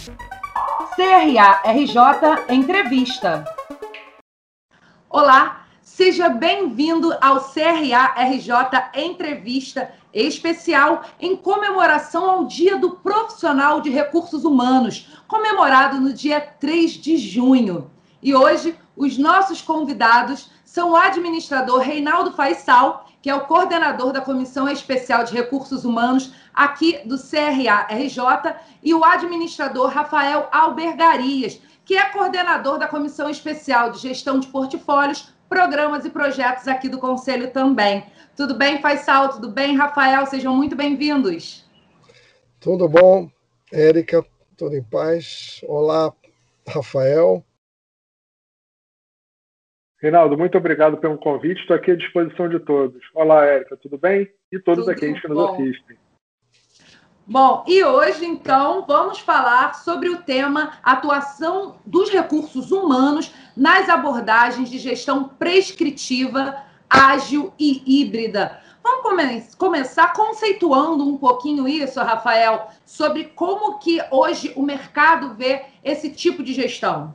CRA RJ Entrevista. Olá, seja bem-vindo ao CRA RJ Entrevista especial em comemoração ao Dia do Profissional de Recursos Humanos, comemorado no dia 3 de junho. E hoje, os nossos convidados são o administrador Reinaldo Faisal, que é o coordenador da Comissão Especial de Recursos Humanos aqui do CRA RJ, e o administrador Rafael Albergarias, que é coordenador da Comissão Especial de Gestão de Portfólios, Programas e Projetos aqui do Conselho também. Tudo bem, Faisal? Tudo bem, Rafael? Sejam muito bem-vindos. Tudo bom, Érica? Tudo em paz? Olá, Rafael. Reinaldo, muito obrigado pelo convite. Estou aqui à disposição de todos. Olá, Érica, tudo bem? E todos aqueles que nos assistem. Bom, e hoje, então, vamos falar sobre o tema atuação dos recursos humanos nas abordagens de gestão prescritiva, ágil e híbrida. Vamos começar conceituando um pouquinho isso, Rafael, sobre como que hoje o mercado vê esse tipo de gestão.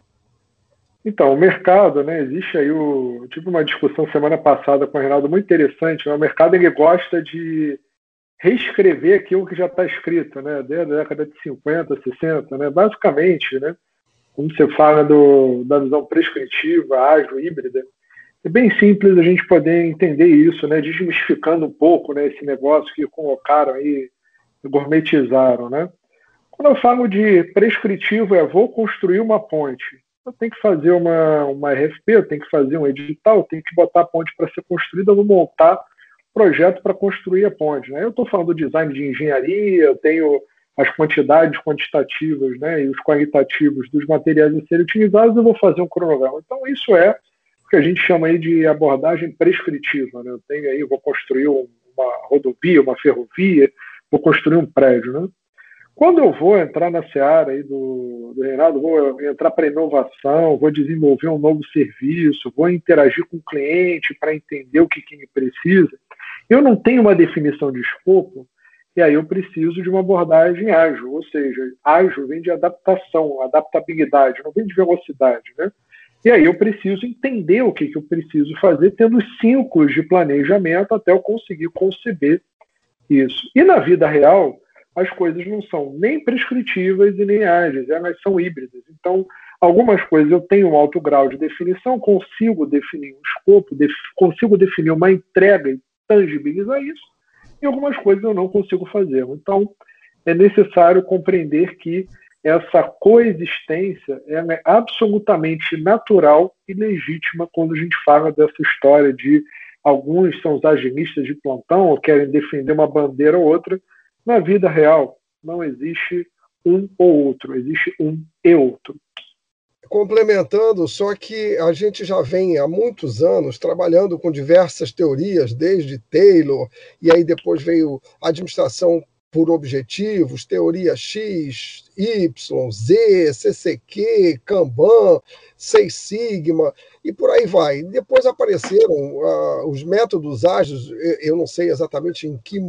Então, o mercado, né, existe aí tive uma discussão semana passada com o Reinaldo muito interessante, né? O mercado ele gosta de reescrever aquilo que já está escrito, né, desde a década de 50, 60, né, basicamente, né, como você fala da visão prescritiva, ágil, híbrida, é bem simples a gente poder entender isso, né, desmistificando um pouco, né, esse negócio que colocaram aí, gourmetizaram, né. Quando eu falo de prescritivo, vou construir uma ponte. Eu tenho que fazer uma RFP, eu tenho que fazer um edital, eu tenho que botar a ponte para ser construída, eu vou montar projeto para construir a ponte, né? Eu estou falando do design de engenharia, eu tenho as quantidades quantitativas, né, e os qualitativos dos materiais a serem utilizados, eu vou fazer um cronograma. Então, isso é o que a gente chama aí de abordagem prescritiva, né? Eu vou construir uma rodovia, uma ferrovia, vou construir um prédio, né? Quando eu vou entrar na seara aí do Reinaldo, vou entrar para inovação, vou desenvolver um novo serviço, vou interagir com o cliente para entender o que ele precisa, eu não tenho uma definição de escopo, e aí eu preciso de uma abordagem ágil, ou seja, ágil vem de adaptação, adaptabilidade, não vem de velocidade, né? E aí eu preciso entender o que eu preciso fazer, tendo os ciclos de planejamento até eu conseguir conceber isso. E na vida real, as coisas não são nem prescritivas e nem ágeis, elas são híbridas. Então, algumas coisas eu tenho um alto grau de definição, consigo definir um escopo, consigo definir uma entrega e tangibilizar isso, e algumas coisas eu não consigo fazer. Então, é necessário compreender que essa coexistência é absolutamente natural e legítima quando a gente fala dessa história de alguns são os agilistas de plantão ou querem defender uma bandeira ou outra. Na vida real, não existe um ou outro, existe um e outro. Complementando, só que a gente já vem há muitos anos trabalhando com diversas teorias, desde Taylor, e aí depois veio a administração por objetivos, teoria X, Y, Z, CCQ, Kanban, Seis Sigma, e por aí vai. Depois apareceram os métodos ágeis, eu não sei exatamente em que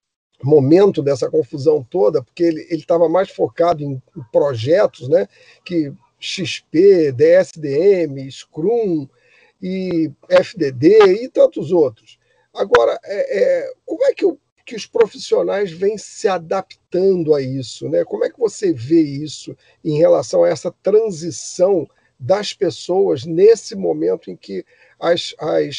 momento dessa confusão toda, porque ele estava mais focado em projetos, né, que XP, DSDM, Scrum e FDD e tantos outros. Agora, como é que os profissionais vêm se adaptando a isso, né? Como é que você vê isso em relação a essa transição das pessoas nesse momento em que as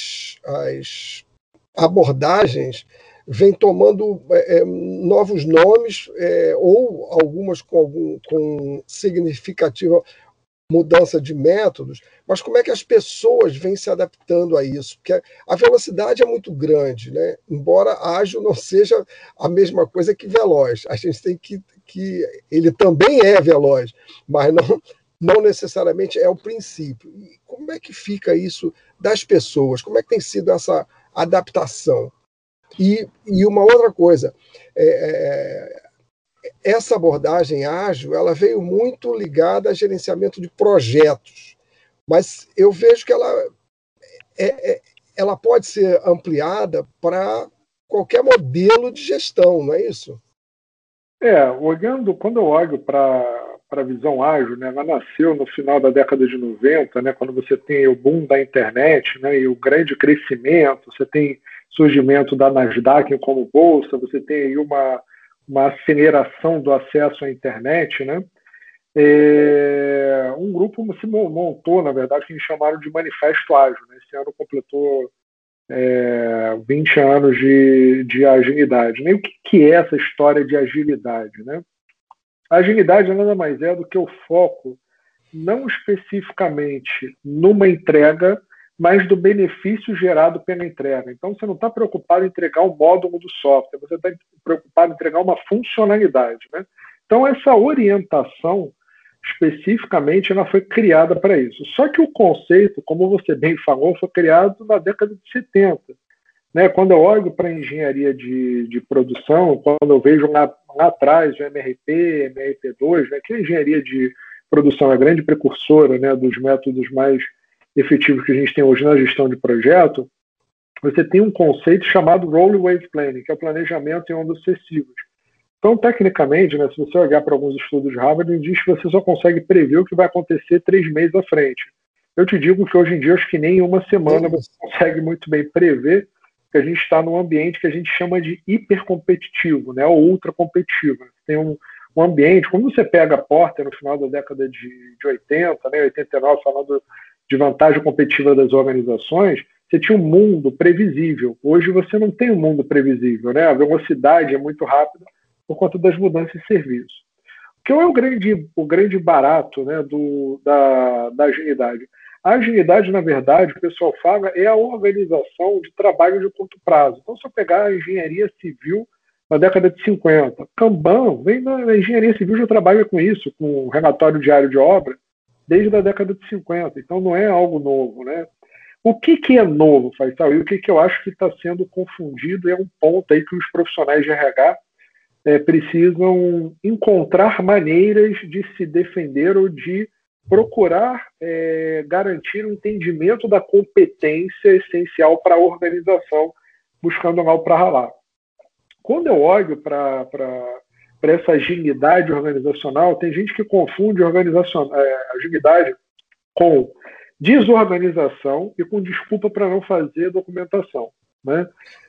abordagens vem tomando novos nomes, ou algumas com significativa mudança de métodos, mas como é que as pessoas vêm se adaptando a isso? Porque a velocidade é muito grande, né? Embora ágil não seja a mesma coisa que veloz. A gente tem que ele também é veloz, mas não necessariamente é o princípio. E como é que fica isso das pessoas? Como é que tem sido essa adaptação? E uma outra coisa, essa abordagem ágil ela veio muito ligada a gerenciamento de projetos, mas eu vejo que ela pode ser ampliada para qualquer modelo de gestão, não é isso? Quando eu olho para a visão ágil, né? Ela nasceu no final da década de 90, né? Quando você tem o boom da internet, né? E o grande crescimento, você tem surgimento da Nasdaq como bolsa, você tem aí uma aceleração do acesso à internet, né? Um grupo se montou, na verdade, que eles chamaram de Manifesto Ágil, né? Esse ano completou 20 anos de agilidade, né? E o que é essa história de agilidade, né? A agilidade nada mais é do que o foco, não especificamente numa entrega, mas do benefício gerado pela entrega. Então, você não está preocupado em entregar um módulo do software, você está preocupado em entregar uma funcionalidade, né? Então, essa orientação, especificamente, ela foi criada para isso. Só que o conceito, como você bem falou, foi criado na década de 70. Né? Quando eu olho para a engenharia de produção, quando eu vejo lá atrás o MRP, MRP2, né, que a engenharia de produção é a grande precursora, né, dos métodos mais efetivos que a gente tem hoje na gestão de projeto, você tem um conceito chamado Rolling Wave Planning, que é o planejamento em ondas sucessivas. Então, tecnicamente, né, se você olhar para alguns estudos de Harvard, ele diz que você só consegue prever o que vai acontecer 3 meses à frente. Eu te digo que hoje em dia, acho que nem uma semana você consegue muito bem prever, que a gente está num ambiente que a gente chama de hipercompetitivo, né, ou ultracompetitivo. Tem um ambiente, quando você pega a Porter no final da década de 80, né, 89, falando de vantagem competitiva das organizações, você tinha um mundo previsível. Hoje você não tem um mundo previsível, né? A velocidade é muito rápida por conta das mudanças de serviço. O que é o grande barato, né, da agilidade? A agilidade, na verdade, o pessoal fala, é a organização de trabalho de curto prazo. Então, se eu pegar a engenharia civil na década de 50, Kanban vem na engenharia civil, já trabalha com isso, com relatório diário de obra, desde a década de 50. Então, não é algo novo, né? O que é novo, Faisal? E o que eu acho que está sendo confundido é um ponto aí que os profissionais de RH precisam encontrar maneiras de se defender ou de procurar garantir um entendimento da competência essencial para a organização, buscando lá o para ralar. Quando eu olho para essa agilidade organizacional, tem gente que confunde agilidade com desorganização e com desculpa para não fazer documentação, né?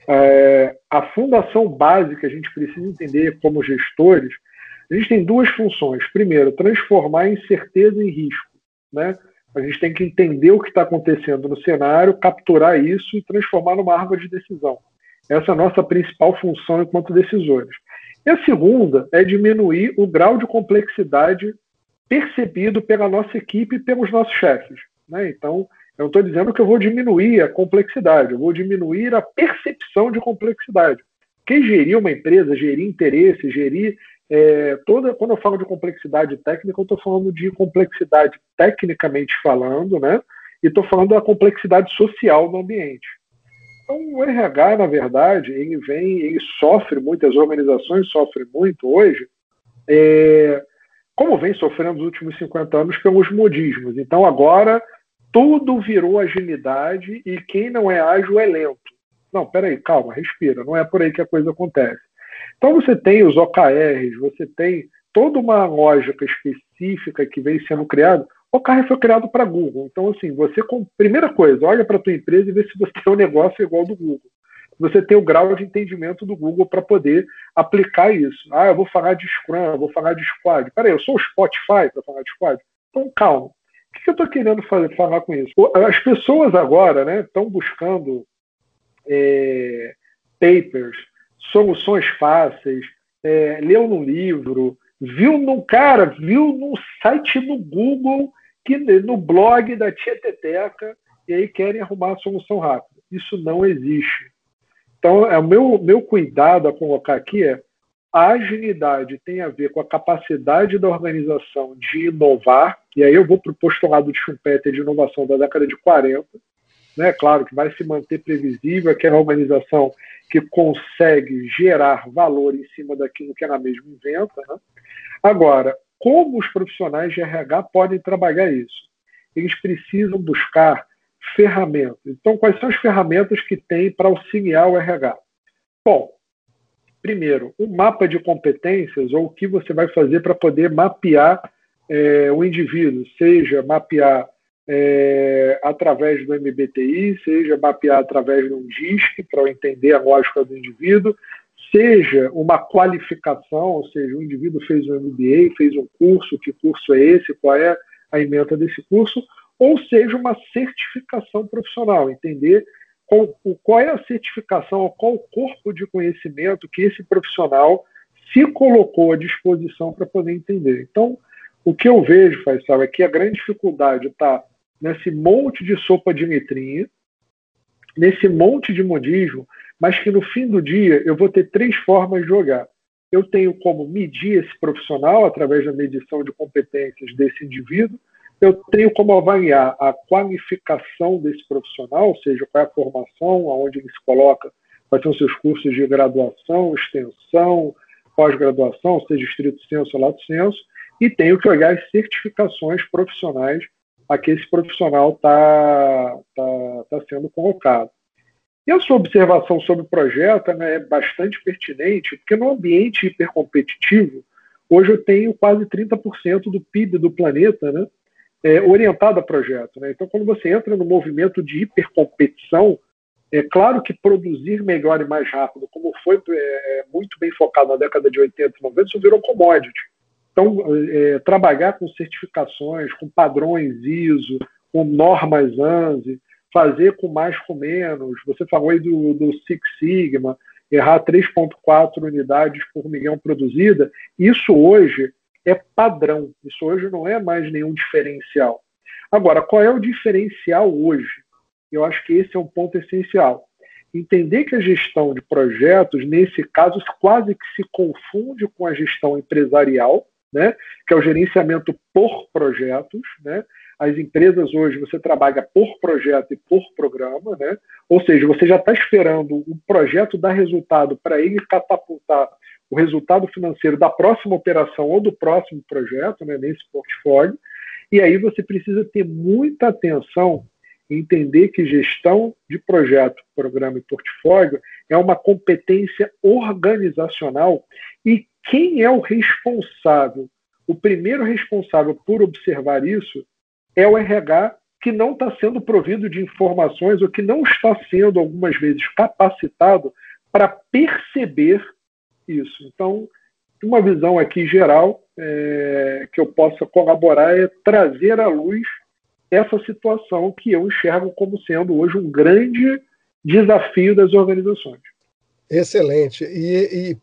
A fundação básica que a gente precisa entender como gestores, a gente tem 2 funções. Primeiro, transformar incerteza em risco, né? A gente tem que entender o que está acontecendo no cenário, capturar isso e transformar numa árvore de decisão. Essa é a nossa principal função enquanto decisores. E a segunda é diminuir o grau de complexidade percebido pela nossa equipe e pelos nossos chefes, né? Então, eu não estou dizendo que eu vou diminuir a complexidade, eu vou diminuir a percepção de complexidade. Quem gerir uma empresa, gerir interesse, gerir quando eu falo de complexidade técnica, eu estou falando de complexidade tecnicamente falando, né? E estou falando da complexidade social no ambiente. Então, o RH, na verdade, ele sofre muito, as organizações sofrem muito hoje, como vem sofrendo nos últimos 50 anos pelos modismos. Então, agora, tudo virou agilidade e quem não é ágil é lento. Não, peraí, calma, respira, não é por aí que a coisa acontece. Então, você tem os OKRs, você tem toda uma lógica específica que vem sendo criada. O OKR foi criado para Google. Então, assim, primeira coisa, olha para a tua empresa e vê se você tem um negócio igual ao do Google. Você tem o grau de entendimento do Google para poder aplicar isso. Eu vou falar de Scrum, eu vou falar de Squad. Peraí, eu sou o Spotify para falar de Squad? Então, calma. O que eu estou querendo falar com isso? As pessoas agora, né, estão buscando papers, soluções fáceis, leu num livro, viu num site no Google, no blog da Tia Teteca, e aí querem arrumar a solução rápida. Isso não existe. Então, o meu cuidado a colocar aqui a agilidade tem a ver com a capacidade da organização de inovar, e aí eu vou para o postulado de Schumpeter de inovação da década de 40, né? Claro que vai se manter previsível, aquela organização que consegue gerar valor em cima daquilo que ela mesma inventa, né? Agora, como os profissionais de RH podem trabalhar isso? Eles precisam buscar ferramentas. Então, quais são as ferramentas que tem para auxiliar o RH? Bom, primeiro, um mapa de competências ou o que você vai fazer para poder mapear o indivíduo, seja mapear através do MBTI, seja mapear através de um DISC para entender a lógica do indivíduo, seja uma qualificação, ou seja, o indivíduo fez um MBA, fez um curso, que curso é esse, qual é a ementa desse curso, ou seja, uma certificação profissional, entender qual é a certificação, qual o corpo de conhecimento que esse profissional se colocou à disposição para poder entender. Então, o que eu vejo, Faisal, é que a grande dificuldade está nesse monte de sopa de letrinha, nesse monte de modismo, mas que no fim do dia eu vou ter 3 formas de jogar. Eu tenho como medir esse profissional através da medição de competências desse indivíduo, eu tenho como avaliar a qualificação desse profissional, ou seja, qual é a formação, aonde ele se coloca, quais são os seus cursos de graduação, extensão, pós-graduação, seja estrito senso ou lato senso, e tenho que olhar as certificações profissionais a que esse profissional está sendo colocado. E a sua observação sobre o projeto, né, é bastante pertinente, porque no ambiente hipercompetitivo, hoje eu tenho quase 30% do PIB do planeta, né, orientado a projeto. Né? Então, quando você entra no movimento de hipercompetição, é claro que produzir melhor e mais rápido, como foi muito bem focado na década de 80 e 90, isso virou commodity. Então, trabalhar com certificações, com padrões ISO, com normas ANSI, fazer com mais com menos. Você falou aí do Six Sigma, errar 3,4 unidades por milhão produzida. Isso hoje é padrão. Isso hoje não é mais nenhum diferencial. Agora, qual é o diferencial hoje? Eu acho que esse é um ponto essencial. Entender que a gestão de projetos, nesse caso, quase que se confunde com a gestão empresarial, né, que é o gerenciamento por projetos, né? As empresas hoje você trabalha por projeto e por programa, né? Ou seja, você já está esperando o projeto dar resultado para ele catapultar o resultado financeiro da próxima operação ou do próximo projeto, né, nesse portfólio. E aí você precisa ter muita atenção em entender que gestão de projeto, programa e portfólio é uma competência organizacional e quem é o responsável? O primeiro responsável por observar isso é o RH, que não está sendo provido de informações ou que não está sendo, algumas vezes, capacitado para perceber isso. Então, uma visão aqui geral que eu possa colaborar é trazer à luz essa situação que eu enxergo como sendo hoje um grande desafio das organizações. Excelente. E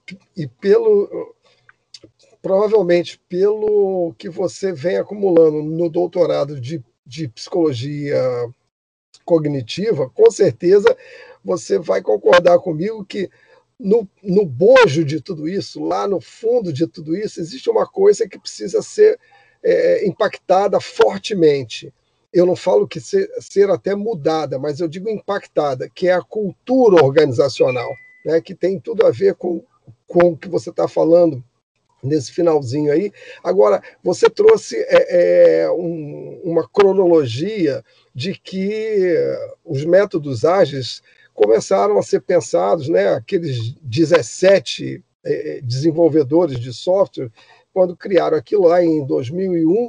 provavelmente pelo que você vem acumulando no doutorado de psicologia cognitiva, com certeza você vai concordar comigo que no bojo de tudo isso, lá no fundo de tudo isso, existe uma coisa que precisa ser impactada fortemente. Eu não falo que ser até mudada, mas eu digo impactada, que é a cultura organizacional, né, que tem tudo a ver com o que você está falando nesse finalzinho aí. Agora, você trouxe uma cronologia de que os métodos ágeis começaram a ser pensados, né, aqueles 17 desenvolvedores de software, quando criaram aquilo lá em 2001,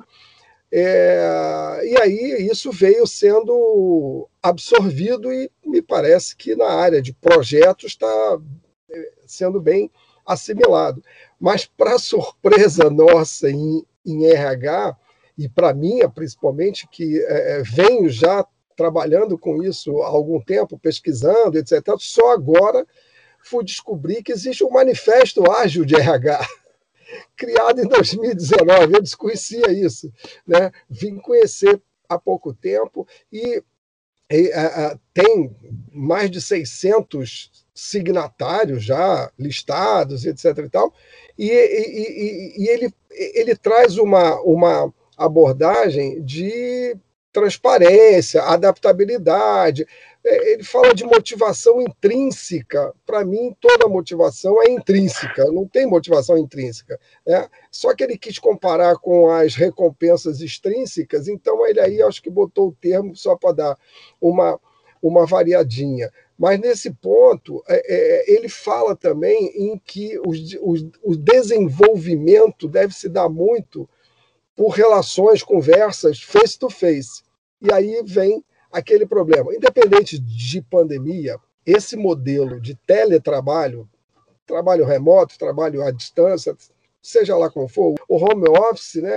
e aí isso veio sendo absorvido e me parece que na área de projetos está sendo bem assimilado. Mas, para surpresa nossa em RH, e para minha principalmente, que venho já trabalhando com isso há algum tempo, pesquisando, etc., só agora fui descobrir que existe um manifesto ágil de RH, criado em 2019, eu desconhecia isso, né? Vim conhecer há pouco tempo e tem mais de 600 signatários já listados, etc. e tal, e ele traz uma abordagem de transparência, adaptabilidade. Ele fala de motivação intrínseca. Para mim, toda motivação é intrínseca, não tem motivação intrínseca, né? Só que ele quis comparar com as recompensas extrínsecas, então ele aí acho que botou o termo só para dar uma variadinha. Mas nesse ponto, ele fala também em que o desenvolvimento deve se dar muito por relações, conversas face to face. E aí vem aquele problema. Independente de pandemia, esse modelo de teletrabalho, trabalho remoto, trabalho à distância, seja lá como for, o home office, né,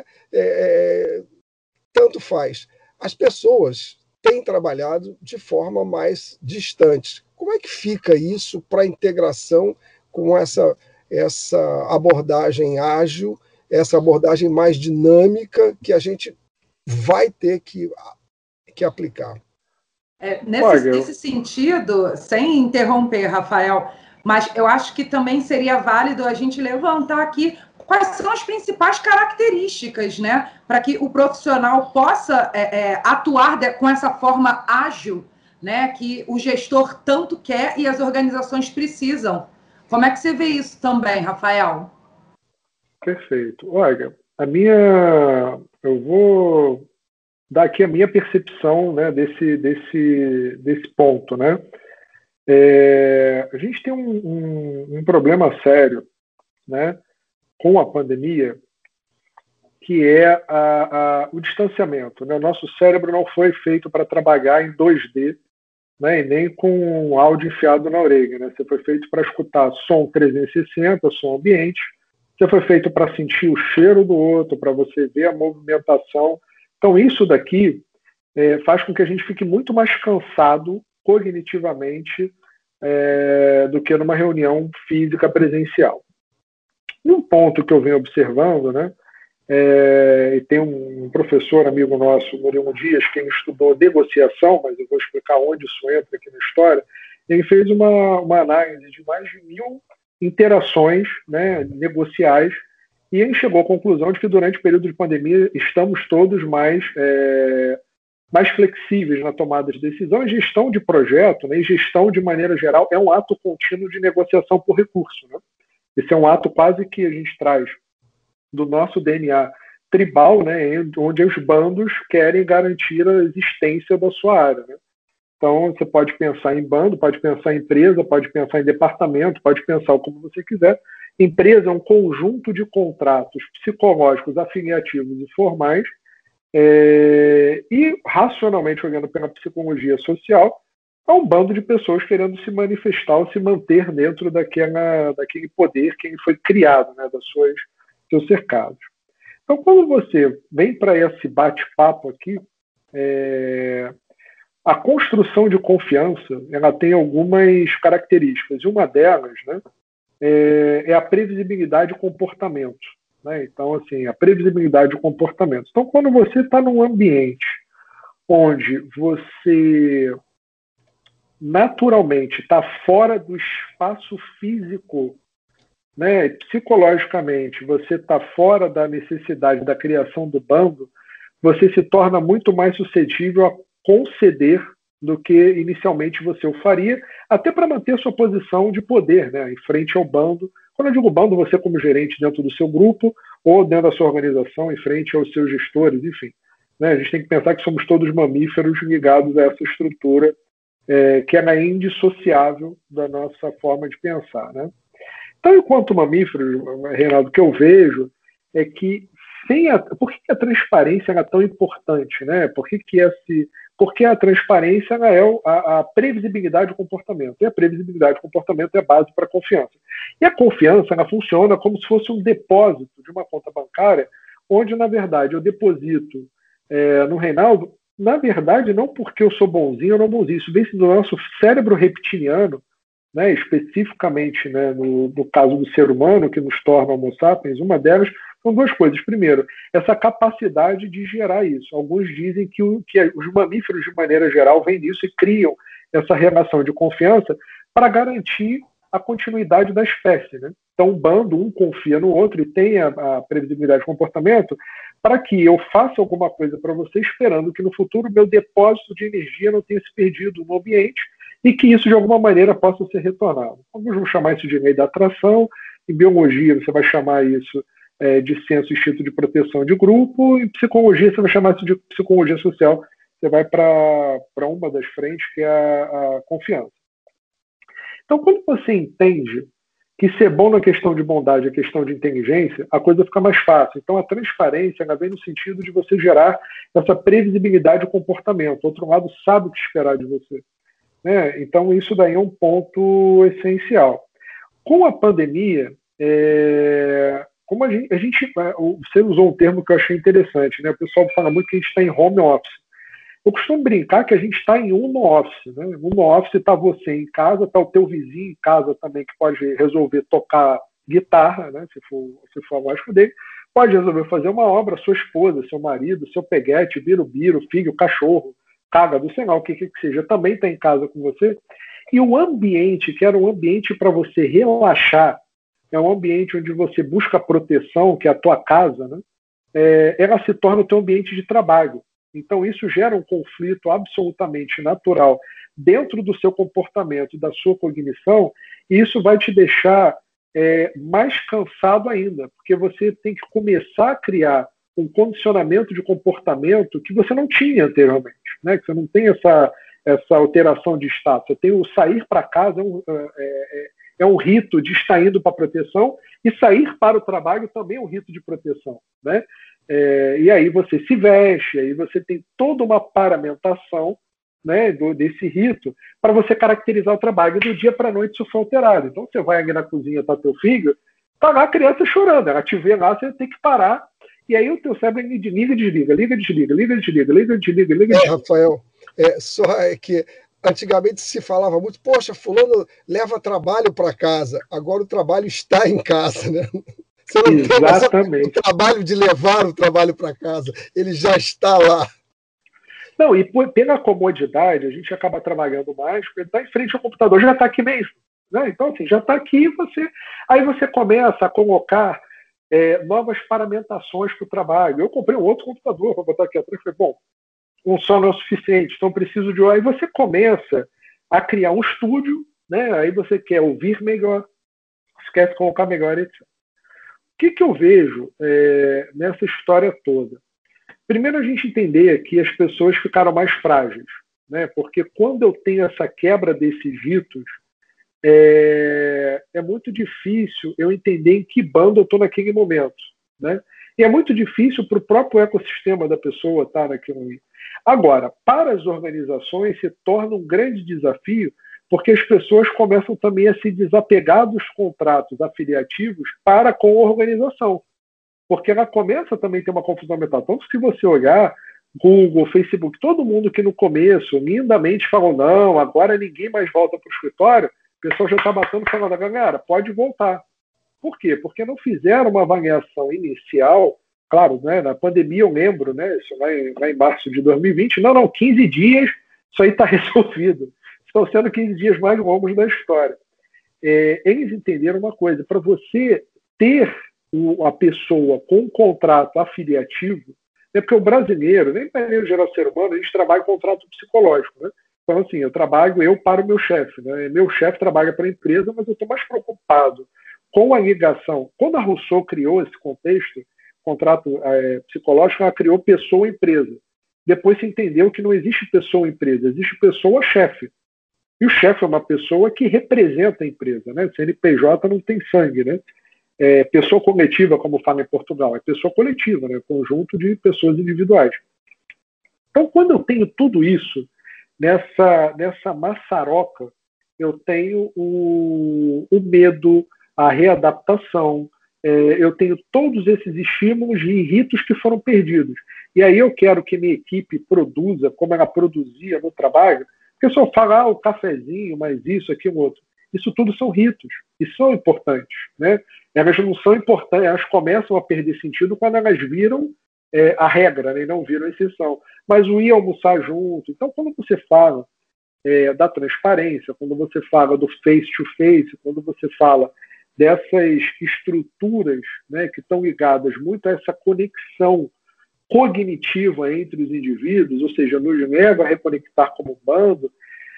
tanto faz. As pessoas têm trabalhado de forma mais distante. Como é que fica isso para a integração com essa abordagem ágil, essa abordagem mais dinâmica que a gente vai ter que aplicar? Nesse sentido, sem interromper, Rafael, mas eu acho que também seria válido a gente levantar aqui quais são as principais características, né, para que o profissional possa atuar com essa forma ágil, né, que o gestor tanto quer e as organizações precisam. Como é que você vê isso também, Rafael? Perfeito. Olha, eu vou dar aqui a minha percepção, né, desse ponto, né? A gente tem um problema sério, né, com a pandemia, que é o distanciamento, né? O nosso cérebro não foi feito para trabalhar em 2D, né, e nem com um áudio enfiado na orelha, né? Você foi feito para escutar som 360, som ambiente. Você foi feito para sentir o cheiro do outro, para você ver a movimentação. Então, isso daqui faz com que a gente fique muito mais cansado cognitivamente do que numa reunião física presencial. Um ponto que eu venho observando, né, e tem um professor amigo nosso, Murilo Dias, que estudou negociação, mas eu vou explicar onde isso entra aqui na história. Ele fez uma análise de mais de 1000 interações, né, negociais, e ele chegou à conclusão de que durante o período de pandemia estamos todos mais flexíveis na tomada de decisão. E gestão de projeto, né, e gestão de maneira geral, é um ato contínuo de negociação por recurso, né? Esse é um ato quase que a gente traz do nosso DNA tribal, né, onde os bandos querem garantir a existência da sua área, né? Então, você pode pensar em bando, pode pensar em empresa, pode pensar em departamento, pode pensar como você quiser. Empresa é um conjunto de contratos psicológicos, afiliativos e formais, e, racionalmente olhando pela psicologia social, é um bando de pessoas querendo se manifestar ou se manter dentro daquele poder que ele foi criado, né, seus cercados. Então, quando você vem para esse bate-papo aqui, a construção de confiança, ela tem algumas características, e uma delas, né, é a previsibilidade de comportamento, né? Então, assim, a previsibilidade de comportamento. Então, quando você está num ambiente onde você naturalmente está fora do espaço físico, né, psicologicamente, você está fora da necessidade da criação do bando, você se torna muito mais suscetível a conceder do que inicialmente você o faria, até para manter sua posição de poder, né, em frente ao bando. Quando eu digo bando, você como gerente dentro do seu grupo ou dentro da sua organização, em frente aos seus gestores, enfim. Né, a gente tem que pensar que somos todos mamíferos ligados a essa estrutura que é indissociável da nossa forma de pensar, né? Então, enquanto mamífero, Reinaldo, o que eu vejo é que por que a transparência é tão importante, né? Porque a transparência ela é a previsibilidade do comportamento. E a previsibilidade do comportamento é a base para a confiança. E a confiança ela funciona como se fosse um depósito de uma conta bancária, onde, na verdade, eu deposito no Reinaldo, na verdade, não porque eu sou bonzinho ou não bonzinho. Isso vem do nosso cérebro reptiliano, né, especificamente, né, no caso do ser humano, que nos torna Homo sapiens. Uma delas são duas coisas. Primeiro, essa capacidade de gerar isso. Alguns dizem que os mamíferos, de maneira geral, vêm nisso e criam essa relação de confiança para garantir a continuidade da espécie, né? Então, um bando, um confia no outro e tem a previsibilidade de comportamento para que eu faça alguma coisa para você, esperando que no futuro meu depósito de energia não tenha se perdido no ambiente e que isso, de alguma maneira, possa ser retornado. Alguns vão chamar isso de lei da atração, em biologia você vai chamar isso de senso instinto de proteção de grupo, em psicologia você vai chamar isso de psicologia social, você vai para uma das frentes, que é a confiança. Então, quando você entende que ser bom na questão de bondade, a questão de inteligência, a coisa fica mais fácil. Então, a transparência ela vem no sentido de você gerar essa previsibilidade do comportamento. O outro lado sabe o que esperar de você. Né? Então, isso daí é um ponto essencial. Com a pandemia, como você usou um termo que eu achei interessante, né? O pessoal fala muito que a gente está em home office. Eu costumo brincar que a gente está em home office, né? Home office está você em casa, está o teu vizinho em casa também que pode resolver tocar guitarra, né? Se for a lógica dele, pode resolver fazer uma obra, sua esposa, seu marido, seu peguete, birubiru, filho, cachorro, caga do sei lá, o que seja, também está em casa com você. E o ambiente, que era um ambiente para você relaxar, é um ambiente onde você busca proteção, que é a tua casa, né? Ela se torna o teu ambiente de trabalho. Então, isso gera um conflito absolutamente natural dentro do seu comportamento e da sua cognição, e isso vai te deixar mais cansado ainda, porque você tem que começar a criar um condicionamento de comportamento que você não tinha anteriormente, né? Que você não tem essa alteração de status. Você tem o sair para casa, é um rito de estar indo para a proteção, e sair para o trabalho também é um rito de proteção, né? E aí você se veste, aí você tem toda uma paramentação, né, desse rito para você caracterizar o trabalho. E do dia para a noite isso foi alterado. Então você vai ali na cozinha, tá teu filho, tá lá a criança chorando, ela te vê lá, você tem que parar, e aí o teu cérebro liga, desliga, liga, desliga, liga, desliga, liga, desliga, liga, desliga. Rafael, só que antigamente se falava muito, poxa, fulano leva trabalho para casa, agora o trabalho está em casa, né? Você não tem o trabalho de levar o trabalho para casa, ele já está lá. Não, e pela comodidade, a gente acaba trabalhando mais, porque ele está em frente ao computador, já está aqui mesmo. Né? Então, assim, já está aqui, aí você começa a colocar novas paramentações para o trabalho. Eu comprei um outro computador para botar aqui atrás, falei, bom, um só não é o suficiente, então preciso de... Aí você começa a criar um estúdio, né? Aí você quer ouvir melhor, esquece de colocar melhor, etc. O que eu vejo nessa história toda? Primeiro, a gente entender que as pessoas ficaram mais frágeis, né? Porque quando eu tenho essa quebra desses ritos, é muito difícil eu entender em que bando eu estou naquele momento, né? E é muito difícil para o próprio ecossistema da pessoa estar naquilo ali. Agora, para as organizações se torna um grande desafio, porque as pessoas começam também a se desapegar dos contratos afiliativos para com a organização. Porque ela começa também a ter uma confusão mental. Então, se você olhar Google, Facebook, todo mundo que no começo lindamente falou, não, agora ninguém mais volta para o escritório, o pessoal já está batendo e falando, galera, pode voltar. Por quê? Porque não fizeram uma avaliação inicial, claro, né, na pandemia eu lembro, né, isso lá em março de 2020, não, 15 dias, isso aí está resolvido. Estão sendo 15 dias mais longos da história. Eles entenderam uma coisa, para você ter a pessoa com um contrato afiliativo, né, porque o brasileiro, nem para o geral ser humano, a gente trabalha com contrato psicológico, né? Então, assim, eu trabalho para o meu chefe, né? Meu chefe trabalha para a empresa, mas eu estou mais preocupado com a ligação. Quando a Rousseau criou esse contexto, contrato psicológico, ela criou pessoa-empresa. Depois se entendeu que não existe pessoa-empresa, existe pessoa-chefe. E o chefe é uma pessoa que representa a empresa, né? CNPJ não tem sangue, né? Pessoa coletiva, como fala em Portugal, é pessoa coletiva, né? Conjunto de pessoas individuais. Então, quando eu tenho tudo isso nessa maçaroca, eu tenho o medo, a readaptação, eu tenho todos esses estímulos e ritos que foram perdidos. E aí eu quero que minha equipe produza como ela produzia no trabalho, porque se eu falar o cafezinho, mas isso, aquilo, outro, isso tudo são ritos, e são importantes, né? Elas não são importantes, elas começam a perder sentido quando elas viram a regra, né, e não viram a exceção. Mas o ir almoçar junto, então quando você fala da transparência, quando você fala do face-to-face, quando você fala dessas estruturas, né, que estão ligadas muito a essa conexão cognitiva entre os indivíduos, ou seja, nos leva a reconectar como bando,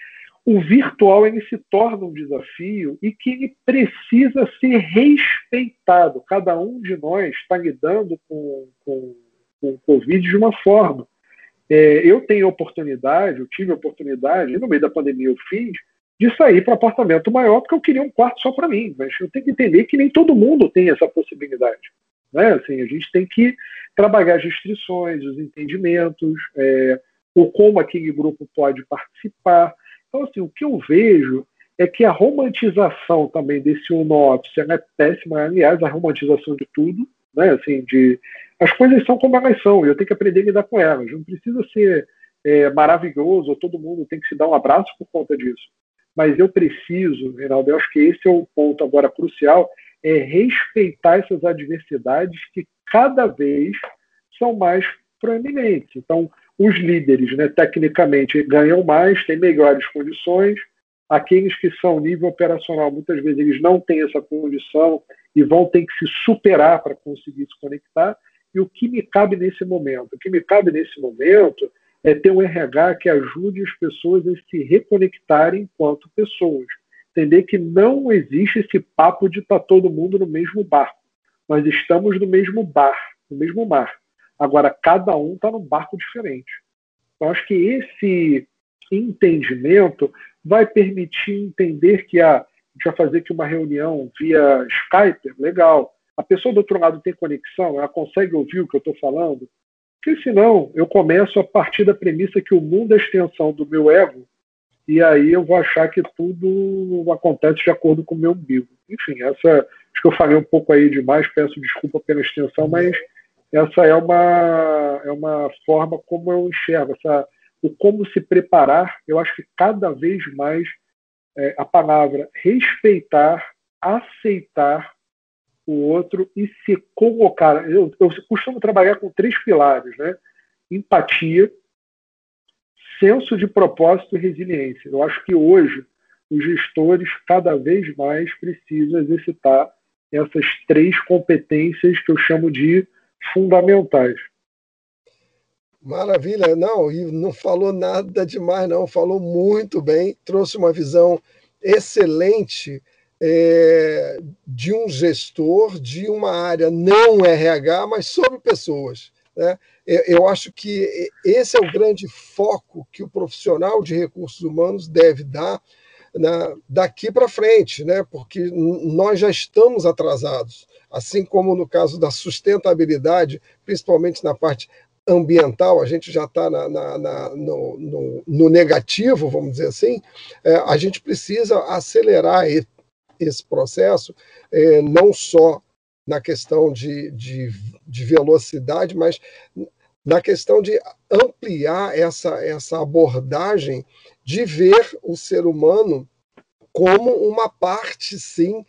o virtual ele se torna um desafio e que ele precisa ser respeitado. Cada um de nós está lidando com o Covid de uma forma. Eu tive a oportunidade, e no meio da pandemia eu fiz, de sair para apartamento maior, porque eu queria um quarto só para mim. Mas eu tenho que entender que nem todo mundo tem essa possibilidade. Né? Assim, a gente tem que trabalhar as restrições, os entendimentos, o como aquele grupo pode participar. Então, assim, o que eu vejo é que a romantização também desse home office é péssima. Aliás, a romantização de tudo, né? Assim, as coisas são como elas são, e eu tenho que aprender a lidar com elas. Não precisa ser maravilhoso, ou todo mundo tem que se dar um abraço por conta disso. Mas eu preciso, Reinaldo, eu acho que esse é o ponto agora crucial, é respeitar essas adversidades que cada vez são mais proeminentes. Então, os líderes, né, tecnicamente, ganham mais, têm melhores condições. Aqueles que são nível operacional, muitas vezes eles não têm essa condição e vão ter que se superar para conseguir se conectar. E o que me cabe nesse momento? O que me cabe nesse momento é ter um RH que ajude as pessoas a se reconectarem enquanto pessoas. Entender que não existe esse papo de estar todo mundo no mesmo barco. Nós estamos no mesmo bar, no mesmo mar. Agora, cada um está num barco diferente. Então, acho que esse entendimento vai permitir entender que a gente vai fazer aqui uma reunião via Skype, legal. A pessoa do outro lado tem conexão, ela consegue ouvir o que eu estou falando? Porque senão eu começo a partir da premissa que o mundo é a extensão do meu ego e aí eu vou achar que tudo acontece de acordo com o meu umbigo. Enfim, acho que eu falei um pouco aí demais, peço desculpa pela extensão, mas essa é uma forma como eu enxergo, o como se preparar. Eu acho que cada vez mais a palavra respeitar, aceitar o outro e se colocar. Eu costumo trabalhar com 3 pilares, né? Empatia, senso de propósito e resiliência. Eu acho que hoje os gestores cada vez mais precisam exercitar essas 3 competências que eu chamo de fundamentais. Maravilha, não, e não falou nada demais, não, falou muito bem, trouxe uma visão excelente de um gestor de uma área não RH, mas sobre pessoas. Né? Eu acho que esse é o grande foco que o profissional de recursos humanos deve dar daqui para frente, né? Porque nós já estamos atrasados, assim como no caso da sustentabilidade, principalmente na parte ambiental, a gente já está no negativo, vamos dizer assim. A gente precisa acelerar esse processo, não só na questão de velocidade, mas na questão de ampliar essa abordagem de ver o ser humano como uma parte, sim,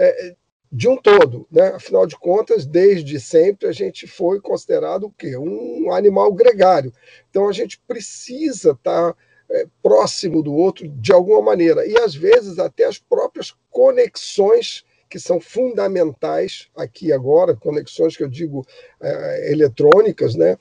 de um todo. Né? Afinal de contas, desde sempre, a gente foi considerado o quê? Um animal gregário. Então, a gente precisa estar próximo do outro de alguma maneira. E, às vezes, até as próprias conexões que são fundamentais aqui agora, conexões que eu digo eletrônicas, né?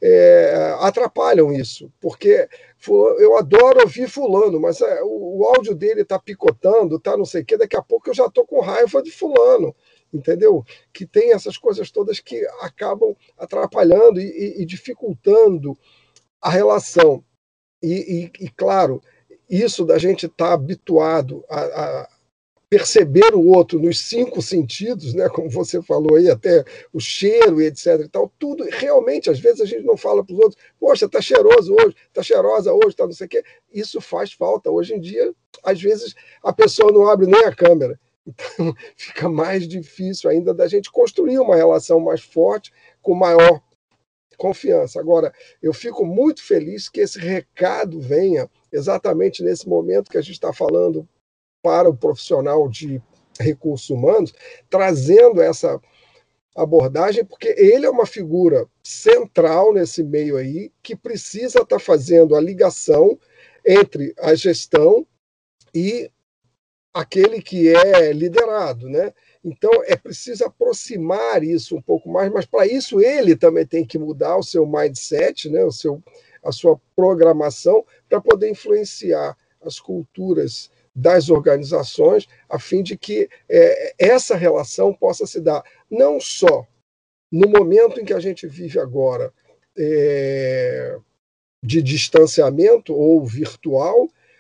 Atrapalham isso, porque eu adoro ouvir fulano, mas o áudio dele está picotando, tá não sei o quê, daqui a pouco eu já estou com raiva de fulano, entendeu? Que tem essas coisas todas que acabam atrapalhando e dificultando a relação. E, claro, isso da gente estar habituado a perceber o outro nos 5 sentidos, né, como você falou aí, até o cheiro e etc. E tal, tudo, realmente, às vezes a gente não fala para os outros, poxa, está cheiroso hoje, está cheirosa hoje, está não sei o quê. Isso faz falta. Hoje em dia, às vezes, a pessoa não abre nem a câmera. Então, fica mais difícil ainda da gente construir uma relação mais forte, com maior confiança. Agora, eu fico muito feliz que esse recado venha exatamente nesse momento que a gente está falando para o profissional de recursos humanos, trazendo essa abordagem, porque ele é uma figura central nesse meio aí, que precisa estar fazendo a ligação entre a gestão e aquele que é liderado, né? Então, é preciso aproximar isso um pouco mais, mas para isso ele também tem que mudar o seu mindset, né? A sua programação, para poder influenciar as culturas das organizações, a fim de que essa relação possa se dar não só no momento em que a gente vive agora de distanciamento ou virtual,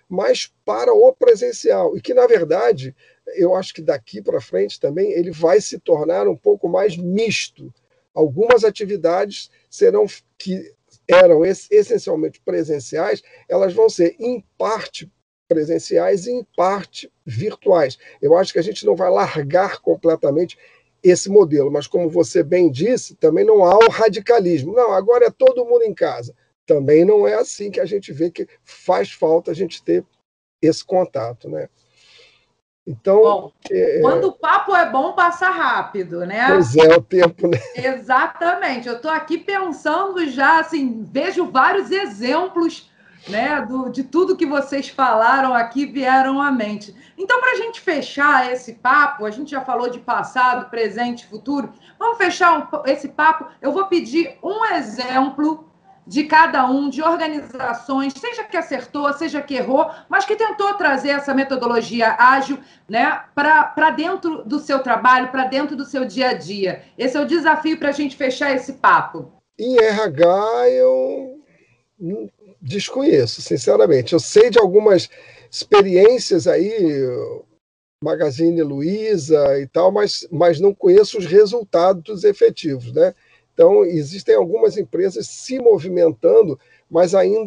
mas para o presencial. E que, na verdade, eu acho que daqui para frente também ele vai se tornar um pouco mais misto. Algumas atividades que eram essencialmente presenciais, elas vão ser, em parte, presenciais e, em parte, virtuais. Eu acho que a gente não vai largar completamente esse modelo, mas, como você bem disse, também não há o radicalismo. Não, agora é todo mundo em casa. Também não é assim que a gente vê que faz falta a gente ter esse contato, né? Então, bom, quando o papo é bom, passa rápido, né? Pois é, o tempo, né? Exatamente. Eu estou aqui pensando já, assim, vejo vários exemplos, né, de tudo que vocês falaram aqui vieram à mente. Então, para a gente fechar esse papo, a gente já falou de passado, presente e futuro, vamos fechar esse papo. Eu vou pedir um exemplo de cada um, de organizações, seja que acertou, seja que errou, mas que tentou trazer essa metodologia ágil, né, para dentro do seu trabalho, para dentro do seu dia a dia. Esse é o desafio para a gente fechar esse papo. Em RH, eu desconheço, sinceramente. Eu sei de algumas experiências aí, Magazine Luiza e tal, mas não conheço os resultados efetivos, né? Então, existem algumas empresas se movimentando, mas ainda,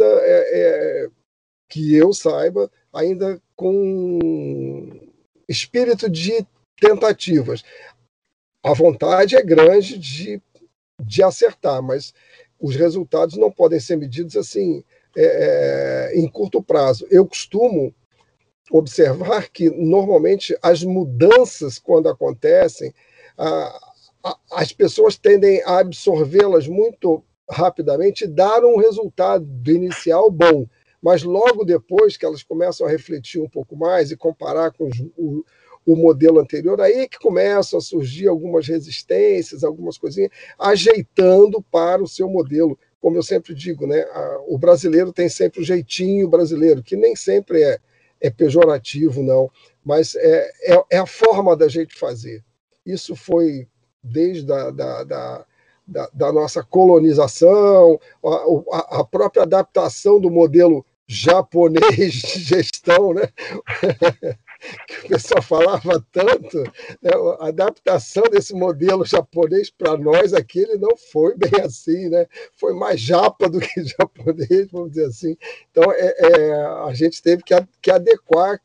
que eu saiba, ainda com espírito de tentativas. A vontade é grande de acertar, mas os resultados não podem ser medidos assim em curto prazo. Eu costumo observar que, normalmente, as mudanças, quando acontecem, as pessoas tendem a absorvê-las muito rapidamente e dar um resultado inicial bom. Mas logo depois que elas começam a refletir um pouco mais e comparar com o modelo anterior, aí que começam a surgir algumas resistências, algumas coisinhas, ajeitando para o seu modelo. Como eu sempre digo, né, o brasileiro tem sempre o jeitinho brasileiro, que nem sempre é pejorativo, não, mas é a forma da gente fazer. Isso foi desde da nossa colonização, a própria adaptação do modelo japonês de gestão, né? Que o pessoal falava tanto, né? A adaptação desse modelo japonês para nós aqui, ele não foi bem assim, né? Foi mais japa do que japonês, vamos dizer assim. Então, a gente teve que adequar,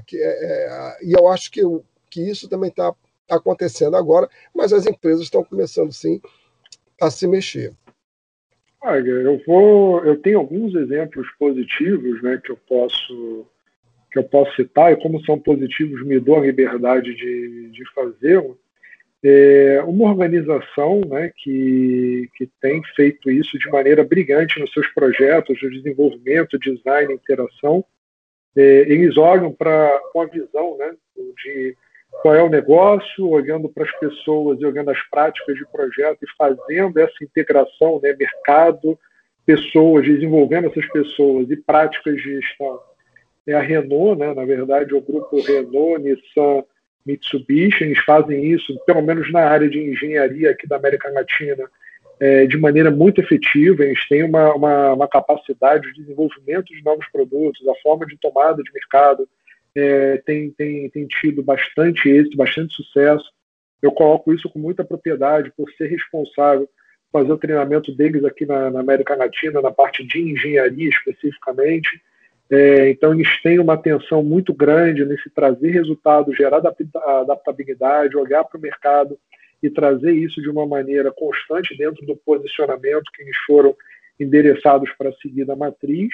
e eu acho que isso também está acontecendo agora, mas as empresas estão começando, sim, a se mexer. Olha, eu tenho alguns exemplos positivos, né, que eu posso citar, e como são positivos, me dou a liberdade de fazê-lo. Uma organização, né, que tem feito isso de maneira brilhante nos seus projetos de desenvolvimento, design, interação, eles olham com a visão, né, de qual é o negócio, olhando para as pessoas e olhando as práticas de projeto e fazendo essa integração, né, mercado, pessoas, desenvolvendo essas pessoas e práticas de gestão. A Renault, né, na verdade, o grupo Renault, Nissan, Mitsubishi, eles fazem isso, pelo menos na área de engenharia aqui da América Latina, de maneira muito efetiva. Eles têm uma capacidade de desenvolvimento de novos produtos, a forma de tomada de mercado tem tido bastante êxito, bastante sucesso. Eu coloco isso com muita propriedade por ser responsável por fazer o treinamento deles aqui na América Latina, na parte de engenharia especificamente. Então, eles têm uma atenção muito grande nesse trazer resultados, gerar adaptabilidade, olhar para o mercado e trazer isso de uma maneira constante dentro do posicionamento que eles foram endereçados para seguir na matriz.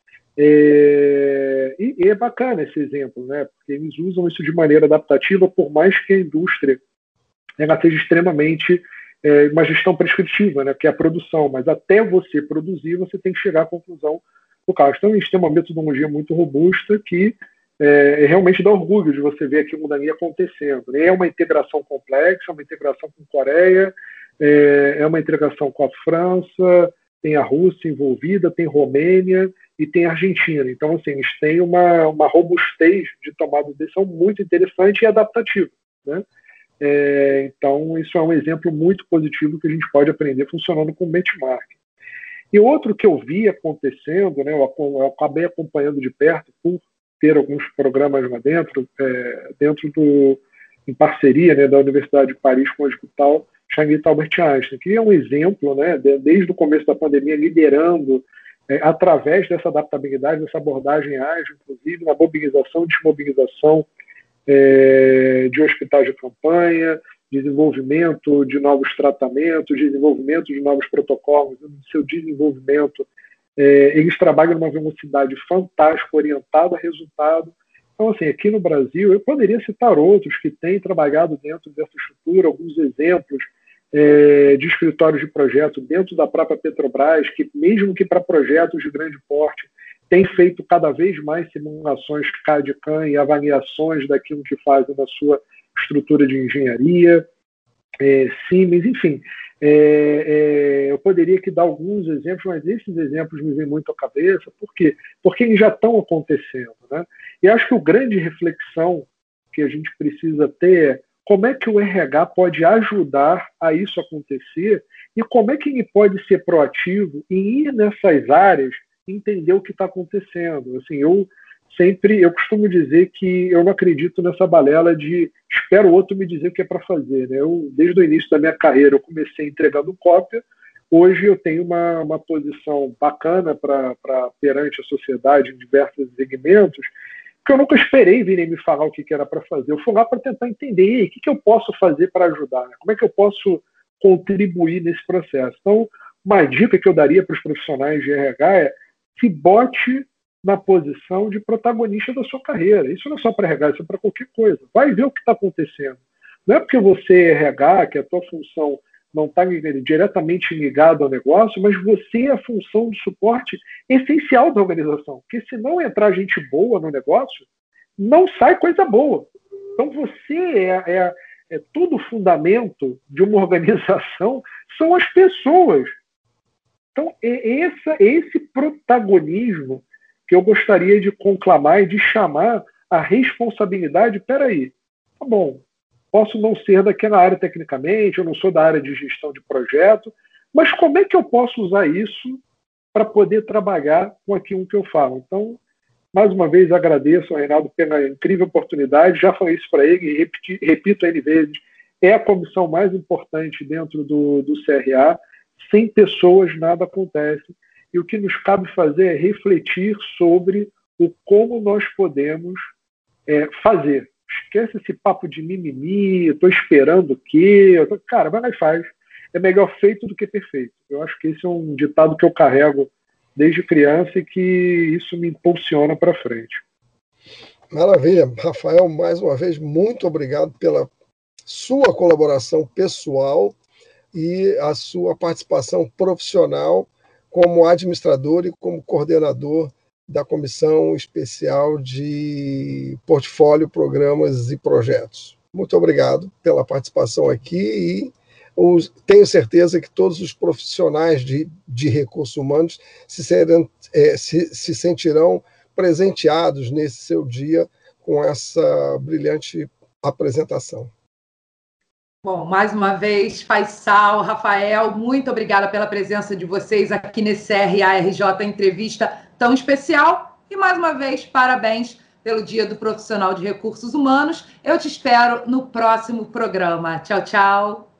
E é bacana esse exemplo, né? Porque eles usam isso de maneira adaptativa, por mais que a indústria ela seja extremamente uma gestão prescritiva, né? Que é a produção, mas até você produzir, você tem que chegar à conclusão do caso. Então, eles têm uma metodologia muito robusta que realmente dá orgulho de você ver aquilo dali acontecendo. É uma integração complexa, uma integração com a Coreia, é uma integração com a França, tem a Rússia envolvida, tem Romênia e tem a Argentina. Então, assim, eles têm uma robustez de tomada de decisão muito interessante e adaptativa, né? Então, isso é um exemplo muito positivo que a gente pode aprender funcionando com benchmark. E outro que eu vi acontecendo, né, eu acabei acompanhando de perto por ter alguns programas lá dentro, em parceria, né, da Universidade de Paris com o Hospital Chancellor Albert Einstein, que é um exemplo, né, desde o começo da pandemia, liderando através dessa adaptabilidade, dessa abordagem ágil, inclusive na mobilização e desmobilização de hospitais de campanha, desenvolvimento de novos tratamentos, desenvolvimento de novos protocolos, no seu desenvolvimento. Eles trabalham numa velocidade fantástica, orientada a resultado. Então, assim, aqui no Brasil, eu poderia citar outros que têm trabalhado dentro dessa estrutura, alguns exemplos de escritórios de projeto dentro da própria Petrobras, que mesmo que para projetos de grande porte, tem feito cada vez mais simulações CAD/CAM e avaliações daquilo que fazem na sua estrutura de engenharia, Siemens, enfim. Eu poderia aqui dar alguns exemplos, mas esses exemplos me vêm muito à cabeça. Por quê? Porque eles já estão acontecendo, né? E acho que a grande reflexão que a gente precisa ter é como é que o RH pode ajudar a isso acontecer e como é que ele pode ser proativo em ir nessas áreas e entender o que está acontecendo. Assim, eu costumo dizer que eu não acredito nessa balela de espero o outro me dizer o que é para fazer, né? Desde o início da minha carreira, eu comecei entregando cópia. Hoje eu tenho uma posição bacana perante a sociedade em diversos segmentos, que eu nunca esperei virem me falar o que era para fazer. Eu fui lá para tentar entender o que eu posso fazer para ajudar, né? Como é que eu posso contribuir nesse processo. Então, uma dica que eu daria para os profissionais de RH é se bote na posição de protagonista da sua carreira. Isso não é só para RH, isso é para qualquer coisa. Vai ver o que está acontecendo. Não é porque você é RH, que a tua função não está diretamente ligada ao negócio, mas você é a função de suporte essencial da organização. Porque se não entrar gente boa no negócio, não sai coisa boa. Então você todo o fundamento de uma organização são as pessoas. Então esse protagonismo que eu gostaria de conclamar e de chamar a responsabilidade. Peraí, tá bom, posso não ser daquela área tecnicamente, eu não sou da área de gestão de projeto, mas como é que eu posso usar isso para poder trabalhar com aquilo que eu falo? Então, mais uma vez, agradeço ao Reinaldo pela incrível oportunidade, já falei isso para ele e repito N vezes, é a comissão mais importante dentro do CRA, sem pessoas nada acontece. E o que nos cabe fazer é refletir sobre o como nós podemos fazer. Esquece esse papo de mimimi, estou esperando o quê? Cara, vai lá e faz. É melhor feito do que perfeito. Eu acho que esse é um ditado que eu carrego desde criança e que isso me impulsiona para frente. Maravilha. Rafael, mais uma vez, muito obrigado pela sua colaboração pessoal e a sua participação profissional como administrador e como coordenador da Comissão Especial de Portfólio, Programas e Projetos. Muito obrigado pela participação aqui e tenho certeza que todos os profissionais de recursos humanos se sentirão presenteados nesse seu dia com essa brilhante apresentação. Bom, mais uma vez, Faisal, Rafael, muito obrigada pela presença de vocês aqui nesse CRA-RJ Entrevista tão especial. E, mais uma vez, parabéns pelo Dia do Profissional de Recursos Humanos. Eu te espero no próximo programa. Tchau, tchau.